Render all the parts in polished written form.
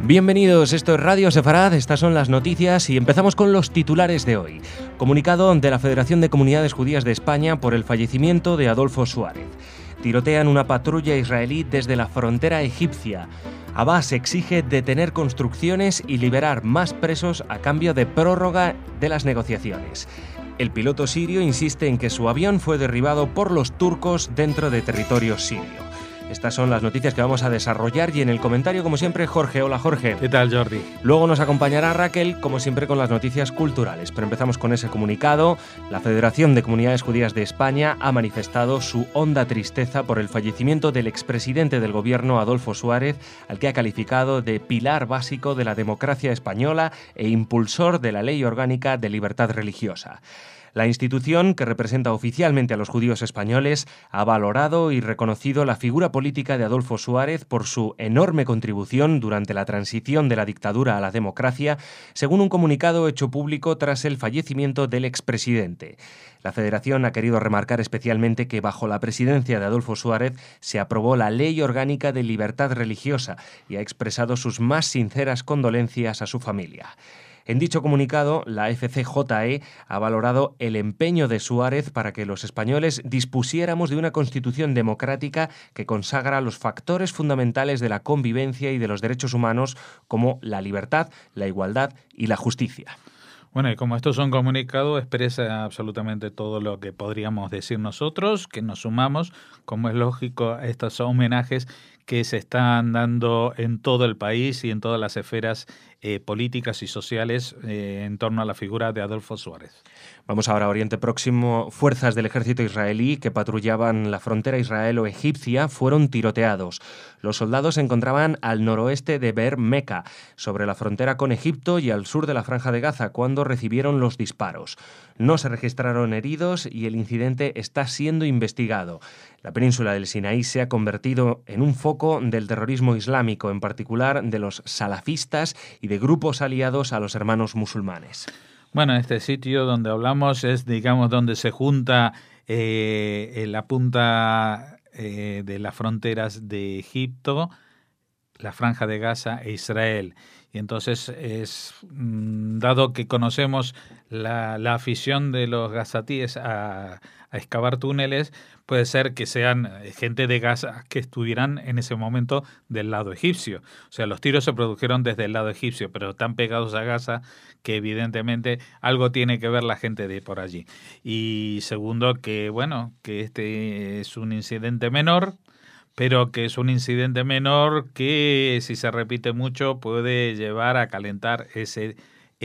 Bienvenidos, esto es Radio Sefarad, estas son las noticias y empezamos con los titulares de hoy. Comunicado de la Federación de Comunidades Judías de España por el fallecimiento de Adolfo Suárez. Tirotean una patrulla israelí desde la frontera egipcia. Abbas exige detener construcciones y liberar más presos a cambio de prórroga de las negociaciones. El piloto sirio insiste en que su avión fue derribado por los turcos dentro de territorio sirio. Estas son las noticias que vamos a desarrollar y en el comentario, como siempre, Jorge. Hola, Jorge. ¿Qué tal, Jordi? Luego nos acompañará Raquel, como siempre, con las noticias culturales. Pero empezamos con ese comunicado. La Federación de Comunidades Judías de España ha manifestado su honda tristeza por el fallecimiento del expresidente del gobierno, Adolfo Suárez, al que ha calificado de pilar básico de la democracia española e impulsor de la Ley Orgánica de Libertad Religiosa. La institución, que representa oficialmente a los judíos españoles, ha valorado y reconocido la figura política de Adolfo Suárez por su enorme contribución durante la transición de la dictadura a la democracia, según un comunicado hecho público tras el fallecimiento del expresidente. La Federación ha querido remarcar especialmente que bajo la presidencia de Adolfo Suárez se aprobó la Ley Orgánica de Libertad Religiosa y ha expresado sus más sinceras condolencias a su familia. En dicho comunicado, la FCJE ha valorado el empeño de Suárez para que los españoles dispusiéramos de una constitución democrática que consagra los factores fundamentales de la convivencia y de los derechos humanos como la libertad, la igualdad y la justicia. Bueno, y como esto es un comunicado, expresa absolutamente todo lo que podríamos decir nosotros, que nos sumamos, como es lógico, a estos homenajes que se están dando en todo el país y en todas las esferas políticas y sociales en torno a la figura de Adolfo Suárez. Vamos ahora a Oriente Próximo. Fuerzas del ejército israelí que patrullaban la frontera israelo-egipcia fueron tiroteados. Los soldados se encontraban al noroeste de Beer Meka, sobre la frontera con Egipto y al sur de la Franja de Gaza, cuando recibieron los disparos. No se registraron heridos y el incidente está siendo investigado. La península del Sinaí se ha convertido en un foco del terrorismo islámico, en particular de los salafistas y de grupos aliados a los hermanos musulmanes. Bueno, este sitio donde hablamos es, digamos, donde se junta la punta de las fronteras de Egipto, la Franja de Gaza e Israel. Y entonces, dado que conocemos la afición de los gazatíes a excavar túneles, puede ser que sean gente de Gaza que estuvieran en ese momento del lado egipcio. O sea, los tiros se produjeron desde el lado egipcio, pero tan pegados a Gaza que evidentemente algo tiene que ver la gente de por allí. Y segundo, que bueno, que este es un incidente menor, pero que es un incidente menor que si se repite mucho puede llevar a calentar ese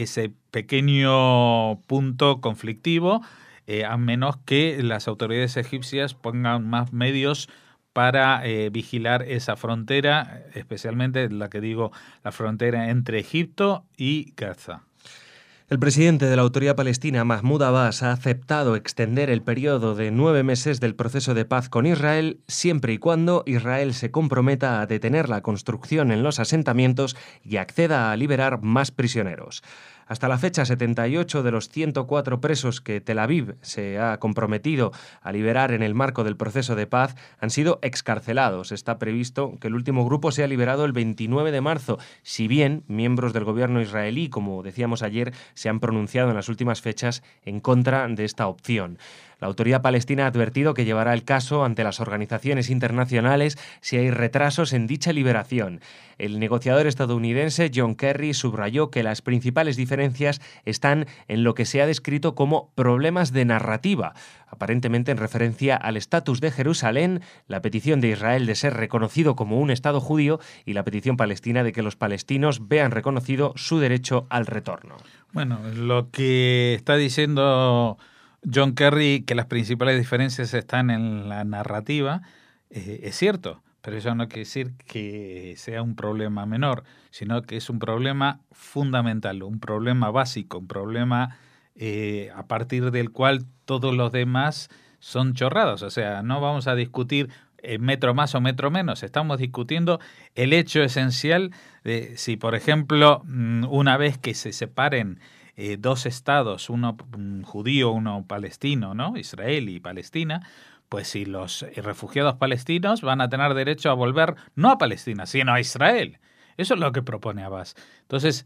pequeño punto conflictivo, a menos que las autoridades egipcias pongan más medios para vigilar esa frontera, especialmente la frontera entre Egipto y Gaza. El presidente de la Autoridad Palestina, Mahmoud Abbas, ha aceptado extender el periodo de 9 meses del proceso de paz con Israel, siempre y cuando Israel se comprometa a detener la construcción en los asentamientos y acceda a liberar más prisioneros. Hasta la fecha, 78 de los 104 presos que Tel Aviv se ha comprometido a liberar en el marco del proceso de paz han sido excarcelados. Está previsto que el último grupo sea liberado el 29 de marzo, si bien miembros del gobierno israelí, como decíamos ayer, se han pronunciado en las últimas fechas en contra de esta opción. La Autoridad Palestina ha advertido que llevará el caso ante las organizaciones internacionales si hay retrasos en dicha liberación. El negociador estadounidense John Kerry subrayó que las principales diferencias están en lo que se ha descrito como problemas de narrativa, aparentemente en referencia al estatus de Jerusalén, la petición de Israel de ser reconocido como un Estado judío y la petición palestina de que los palestinos vean reconocido su derecho al retorno. Bueno, lo que está diciendo John Kerry, que las principales diferencias están en la narrativa, es cierto, pero eso no quiere decir que sea un problema menor, sino que es un problema fundamental, un problema básico, un problema a partir del cual todos los demás son chorradas. O sea, no vamos a discutir metro más o metro menos, estamos discutiendo el hecho esencial de si, por ejemplo, una vez que se separen dos estados, uno judío, uno palestino, ¿no? Israel y Palestina, pues si los refugiados palestinos van a tener derecho a volver no a Palestina, sino a Israel. Eso es lo que propone Abbas. Entonces,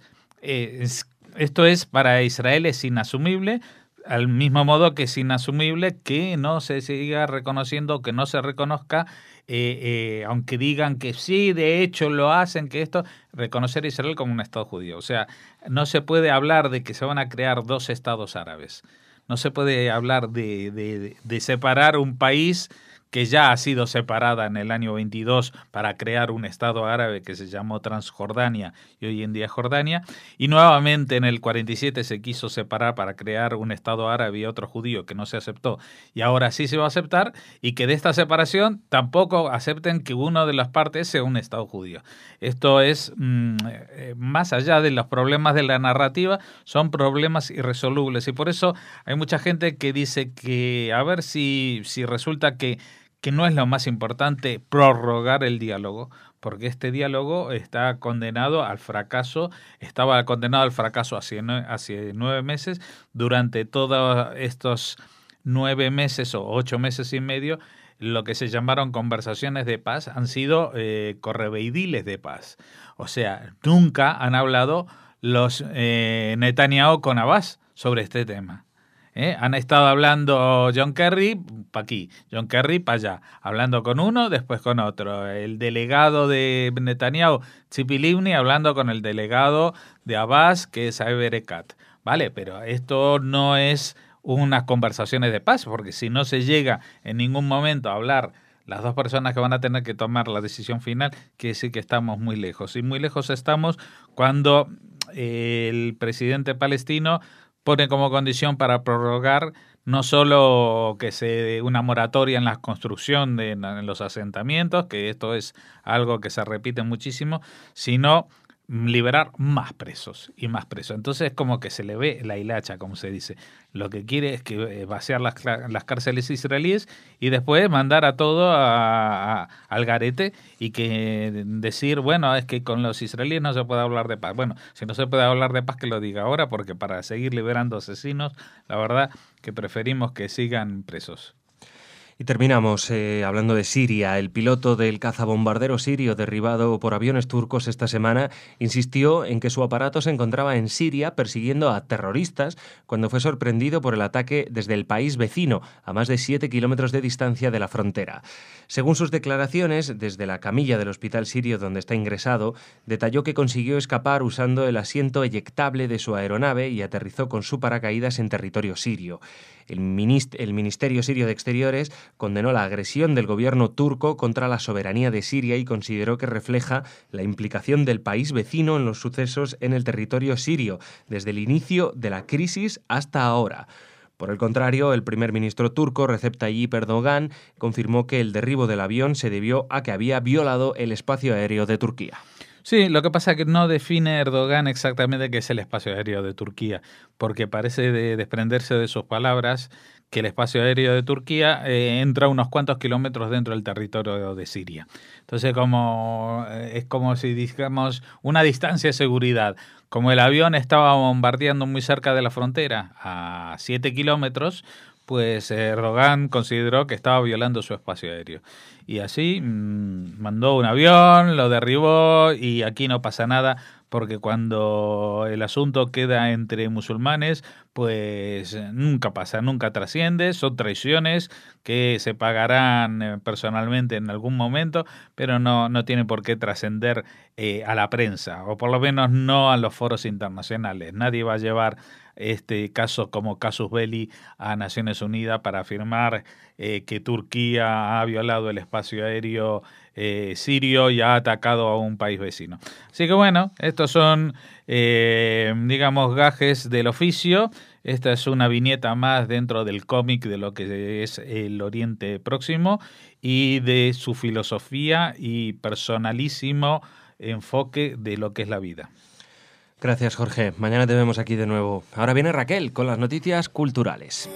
esto es para Israel es inasumible, al mismo modo que es inasumible que no se siga reconociendo, que no se reconozca, aunque digan que sí, de hecho lo hacen, que esto, reconocer a Israel como un Estado judío. O sea, no se puede hablar de que se van a crear dos estados árabes. No se puede hablar de separar un país que ya ha sido separada en el año 22 para crear un estado árabe que se llamó Transjordania y hoy en día Jordania, y nuevamente en el 47 se quiso separar para crear un estado árabe y otro judío que no se aceptó, y ahora sí se va a aceptar, y que de esta separación tampoco acepten que una de las partes sea un estado judío. Esto es, más allá de los problemas de la narrativa, son problemas irresolubles, y por eso hay mucha gente que dice que a ver si resulta que no es lo más importante prorrogar el diálogo, porque este diálogo está condenado al fracaso, estaba condenado al fracaso hace 9 meses. Durante todos estos 9 meses o 8 meses y medio, lo que se llamaron conversaciones de paz han sido correveidiles de paz. O sea, nunca han hablado los Netanyahu con Abbas sobre este tema. Han estado hablando John Kerry para aquí, John Kerry para allá, hablando con uno, después con otro. El delegado de Netanyahu, Tzipi Livni, hablando con el delegado de Abbas, que es Avi Erekat. Vale, pero esto no es unas conversaciones de paz, porque si no se llega en ningún momento a hablar las dos personas que van a tener que tomar la decisión final, quiere decir que estamos muy lejos. Y muy lejos estamos cuando el presidente palestino pone como condición para prorrogar no solo que se dé una moratoria en la construcción en los asentamientos, que esto es algo que se repite muchísimo, sino liberar más presos y más presos. Entonces es como que se le ve la hilacha, como se dice. Lo que quiere es que vaciar las cárceles israelíes y después mandar a todo al garete y que decir, bueno, es que con los israelíes no se puede hablar de paz. Bueno, si no se puede hablar de paz, que lo diga ahora, porque para seguir liberando asesinos, la verdad que preferimos que sigan presos. Y terminamos hablando de Siria. El piloto del cazabombardero sirio derribado por aviones turcos esta semana insistió en que su aparato se encontraba en Siria persiguiendo a terroristas cuando fue sorprendido por el ataque desde el país vecino, a más de 7 kilómetros de distancia de la frontera. Según sus declaraciones, desde la camilla del hospital sirio donde está ingresado, detalló que consiguió escapar usando el asiento eyectable de su aeronave y aterrizó con su paracaídas en territorio sirio. El Ministerio Sirio de Exteriores condenó la agresión del gobierno turco contra la soberanía de Siria y consideró que refleja la implicación del país vecino en los sucesos en el territorio sirio, desde el inicio de la crisis hasta ahora. Por el contrario, el primer ministro turco, Recep Tayyip Erdogan, confirmó que el derribo del avión se debió a que había violado el espacio aéreo de Turquía. Sí, lo que pasa es que no define Erdogan exactamente qué es el espacio aéreo de Turquía, porque parece desprenderse de sus palabras que el espacio aéreo de Turquía entra unos cuantos kilómetros dentro del territorio de Siria. Entonces, es como si digamos una distancia de seguridad. Como el avión estaba bombardeando muy cerca de la frontera, a 7 kilómetros, pues Erdogan consideró que estaba violando su espacio aéreo. Y así mandó un avión, lo derribó y aquí no pasa nada, porque cuando el asunto queda entre musulmanes, pues nunca pasa, nunca trasciende, son traiciones que se pagarán personalmente en algún momento, pero no tiene por qué trascender a la prensa, o por lo menos no a los foros internacionales. Nadie va a llevar este caso como casus belli a Naciones Unidas para afirmar que Turquía ha violado el espacio aéreo sirio y ha atacado a un país vecino. Así que bueno, estos son, digamos, gajes del oficio. Esta es una viñeta más dentro del cómic de lo que es el Oriente Próximo y de su filosofía y personalísimo enfoque de lo que es la vida. Gracias, Jorge. Mañana te vemos aquí de nuevo. Ahora viene Raquel con las noticias culturales.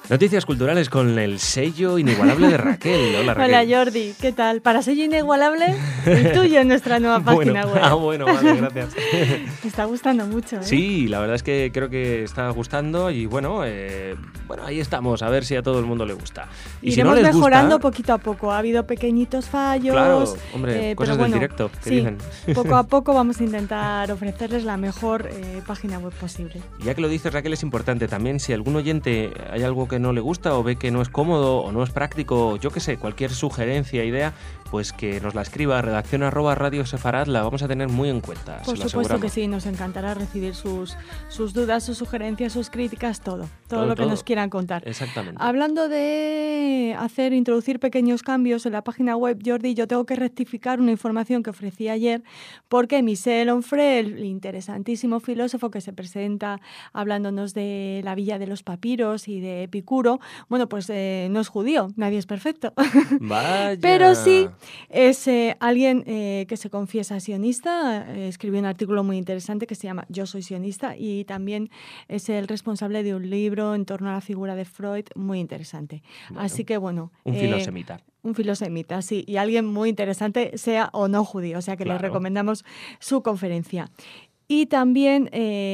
Noticias culturales con el sello inigualable de Raquel. Hola, Raquel. Hola, Jordi, ¿qué tal? Para sello inigualable, el tuyo en nuestra nueva página web. Bueno, vale, gracias. Me está gustando mucho, ¿eh? Sí, la verdad es que creo que está gustando y bueno, ahí estamos, a ver si a todo el mundo le gusta. Y iremos si no les mejorando gusta, poquito a poco. Ha habido pequeñitos fallos. claro, hombre, cosas pero del directo, que sí, dicen. poco a poco vamos a intentar ofrecerles la mejor página web posible. Ya que lo dices, Raquel, es importante también si algún oyente hay algo que no le gusta o ve que no es cómodo o no es práctico, yo qué sé, cualquier sugerencia, idea, pues que nos la escriba a redacción@Radio Sefarad, la vamos a tener muy en cuenta. Por supuesto que sí, nos encantará recibir sus dudas, sus sugerencias, sus críticas, todo lo que nos quieran contar. Exactamente. Hablando de introducir pequeños cambios en la página web, Jordi, yo tengo que rectificar una información que ofrecí ayer, porque Michel Onfray, el interesantísimo filósofo que se presenta hablándonos de la Villa de los Papiros y de Epicuro, bueno, pues no es judío, nadie es perfecto. Vaya. Pero sí es alguien que se confiesa sionista, escribió un artículo muy interesante que se llama Yo soy sionista, y también es el responsable de un libro en torno a la figura de Freud muy interesante. Bueno, así que bueno. Un filosemita. Un filosemita, sí, y alguien muy interesante, sea o no judío, o sea que claro, les recomendamos su conferencia. Y también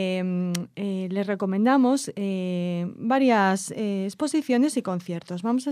les recomendamos varias exposiciones y conciertos. Vamos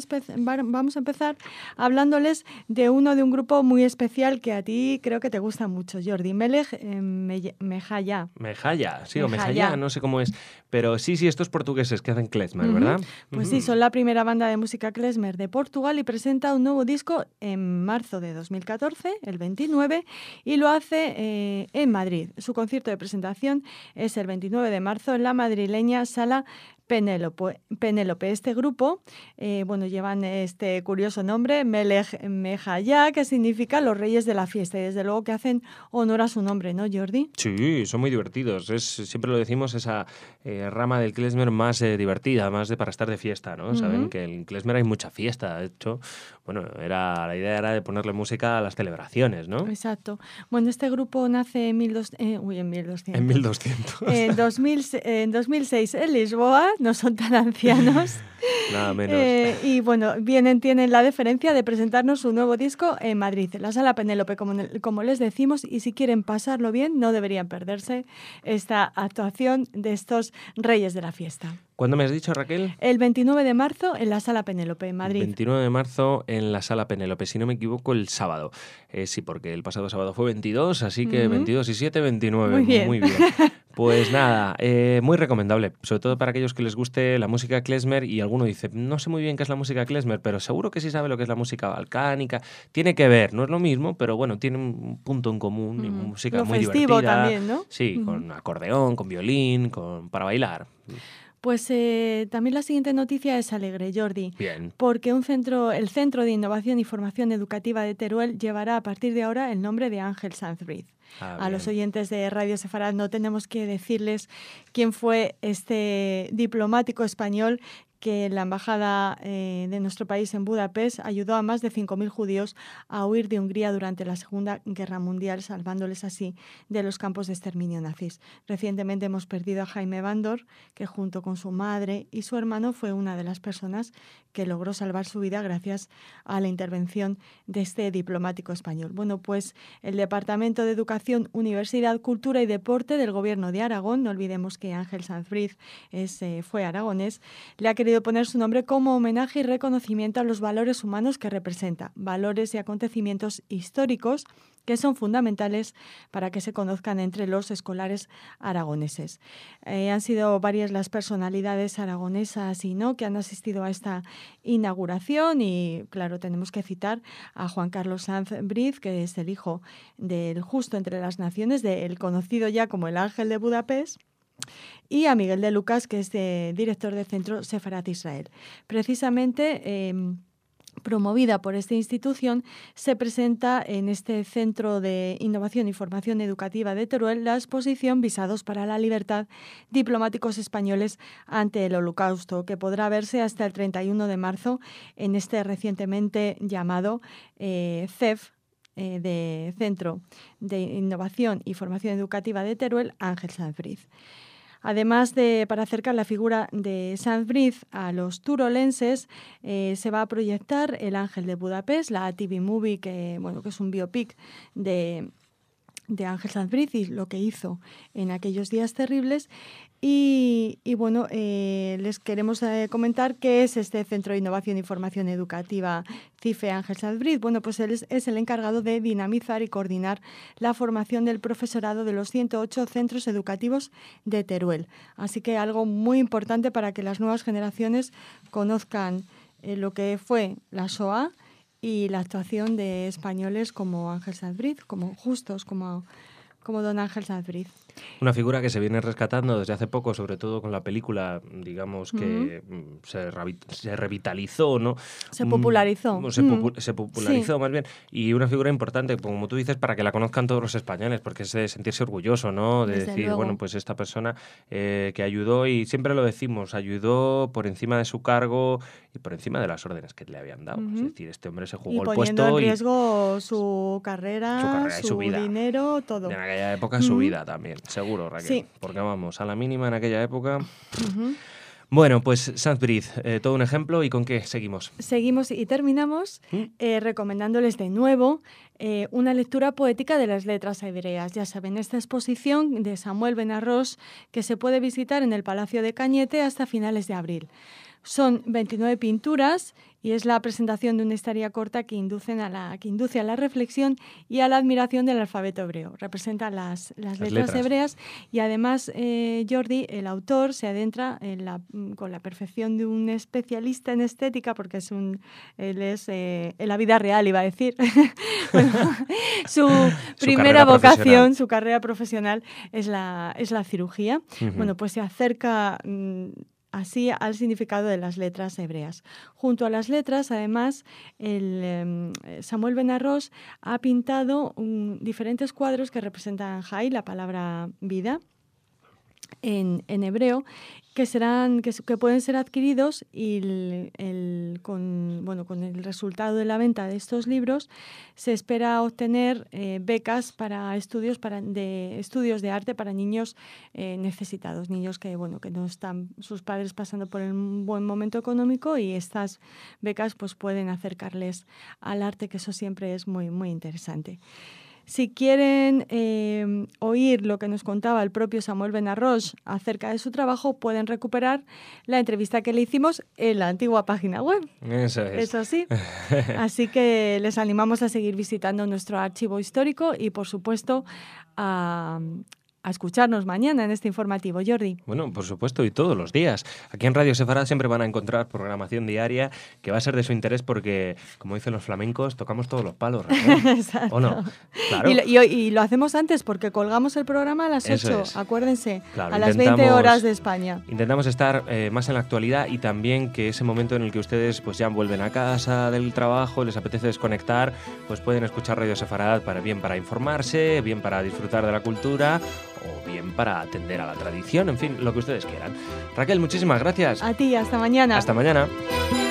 a empezar hablándoles de un grupo muy especial que a ti creo que te gusta mucho, Jordi. Melech Mejaya. Mejaya, sí, o Mejaya, no sé cómo es. Pero sí, estos portugueses que hacen klezmer, ¿verdad? Pues sí, son la primera banda de música klezmer de Portugal y presenta un nuevo disco en marzo de 2014, el 29, y lo hace en Madrid. Su concierto de presentación es el 29 de marzo en la madrileña Sala Penélope. Este grupo, llevan este curioso nombre, Melech Mejaya, que significa los reyes de la fiesta, y desde luego que hacen honor a su nombre, ¿no, Jordi? Sí, son muy divertidos. Siempre lo decimos, esa rama del klezmer más divertida, más para estar de fiesta, ¿no? Saben que en klezmer hay mucha fiesta. De hecho, la idea era de ponerle música a las celebraciones, ¿no? Exacto. Bueno, este grupo nace en 1200. En 1200. En 2006 en Lisboa. No son tan ancianos. Nada menos. Y bueno, tienen la deferencia de presentarnos su nuevo disco en Madrid, en la Sala Penélope, como les decimos, y si quieren pasarlo bien, no deberían perderse esta actuación de estos reyes de la fiesta. ¿Cuándo me has dicho, Raquel? El 29 de marzo en la Sala Penélope, en Madrid. 29 de marzo en la Sala Penélope, si no me equivoco, el sábado. Sí, porque el pasado sábado fue 22, así que 22 y 7, 29. Muy bien. Muy bien. Pues nada, muy recomendable, sobre todo para aquellos que les guste la música klezmer, y alguno dice, no sé muy bien qué es la música klezmer, pero seguro que sí sabe lo que es la música balcánica. Tiene que ver, no es lo mismo, pero bueno, tiene un punto en común, y música lo muy festivo divertida. También, ¿no? Sí, con acordeón, con violín, para bailar. Pues también la siguiente noticia es alegre, Jordi. Bien. Porque el Centro de Innovación y Formación Educativa de Teruel llevará a partir de ahora el nombre de Ángel Sanz Briz. A los oyentes de Radio Sefarad no tenemos que decirles quién fue este diplomático español que en la embajada de nuestro país en Budapest ayudó a más de 5.000 judíos a huir de Hungría durante la Segunda Guerra Mundial, salvándoles así de los campos de exterminio nazis. Recientemente hemos perdido a Jaime Bandor, que junto con su madre y su hermano fue una de las personas que logró salvar su vida gracias a la intervención de este diplomático español. Bueno, pues el Departamento de Educación, Universidad, Cultura y Deporte del Gobierno de Aragón, no olvidemos que Ángel Sanz Briz fue aragonés, le ha querido poner su nombre como homenaje y reconocimiento a los valores humanos que representa, valores y acontecimientos históricos que son fundamentales para que se conozcan entre los escolares aragoneses. Han sido varias las personalidades aragonesas y no que han asistido a esta inauguración y, claro, tenemos que citar a Juan Carlos Sanz Briz, que es el hijo del justo entre las naciones, del conocido ya como el Ángel de Budapest, y a Miguel de Lucas, que es director del Centro Sefarad Israel. Precisamente, promovida por esta institución, se presenta en este Centro de Innovación y Formación Educativa de Teruel la exposición Visados para la Libertad, diplomáticos españoles ante el Holocausto, que podrá verse hasta el 31 de marzo en este recientemente llamado CEF, de Centro de Innovación y Formación Educativa de Teruel, Ángel Sanz Briz. Además de, para acercar la figura de Saint-Brieuc a los turolenses, se va a proyectar El Ángel de Budapest, la TV Movie, que es un biopic de Ángel Saint-Brieuc y lo que hizo en aquellos días terribles. Y les queremos comentar qué es este Centro de Innovación y Formación Educativa CIFE Ángel Saint-Brieuc. Bueno, pues él es el encargado de dinamizar y coordinar la formación del profesorado de los 108 centros educativos de Teruel. Así que algo muy importante para que las nuevas generaciones conozcan lo que fue la Shoah y la actuación de españoles como Ángel Saint-Brieuc, como justos, como don Ángel Saint-Brieuc. Una figura que se viene rescatando desde hace poco, sobre todo con la película, digamos que se revitalizó, ¿no? Se popularizó. Se popularizó, sí, más bien. Y una figura importante, como tú dices, para que la conozcan todos los españoles, porque es de sentirse orgulloso, ¿no? De Desde decir, luego. bueno, pues esta persona que ayudó, y siempre lo decimos, ayudó por encima de su cargo y por encima de las órdenes que le habían dado. Es decir, este hombre se jugó el puesto. Y poniendo en riesgo su carrera, y su vida. Dinero, todo. En aquella época su vida también. Seguro, Raquel. Sí. Porque vamos, a la mínima en aquella época. Bueno, pues Saint-Brieuc, todo un ejemplo. ¿Y con qué seguimos? Seguimos y terminamos recomendándoles de nuevo una lectura poética de las letras hebreas. Ya saben, esta exposición de Samuel Benarroch que se puede visitar en el Palacio de Cañete hasta finales de abril. Son 29 pinturas y es la presentación de una historia corta que induce a la reflexión y a la admiración del alfabeto hebreo. Representa las letras hebreas y además, Jordi, el autor, se adentra con la perfección de un especialista en estética, porque él es en la vida real, iba a decir. Bueno, su primera vocación, su carrera profesional es la cirugía. Bueno, pues se acerca así al significado de las letras hebreas. Junto a las letras, además, Samuel Benarroch ha pintado diferentes cuadros que representan Jai, la palabra vida, en hebreo, que pueden ser adquiridos y con el resultado de la venta de estos libros se espera obtener becas para estudios de arte para niños necesitados, niños que no están sus padres pasando por un buen momento económico, y estas becas pues pueden acercarles al arte, que eso siempre es muy, muy interesante. Si quieren oír lo que nos contaba el propio Samuel Benarroch acerca de su trabajo, pueden recuperar la entrevista que le hicimos en la antigua página web. Eso es. Eso sí. Así que les animamos a seguir visitando nuestro archivo histórico y, por supuesto, a escucharnos mañana en este informativo. Jordi. Bueno, por supuesto, y todos los días. Aquí en Radio Sefarad siempre van a encontrar programación diaria que va a ser de su interés porque, como dicen los flamencos, tocamos todos los palos, ¿no? Exacto. ¿O no? Claro. Y lo hacemos antes porque colgamos el programa a las 8, acuérdense, claro, a las 20 horas de España. Intentamos estar más en la actualidad, y también que ese momento en el que ustedes pues ya vuelven a casa del trabajo, les apetece desconectar, pues pueden escuchar Radio Sefarad bien para informarse, bien para disfrutar de la cultura, o bien para atender a la tradición, en fin, lo que ustedes quieran. Raquel, muchísimas gracias. A ti, hasta mañana. Hasta mañana.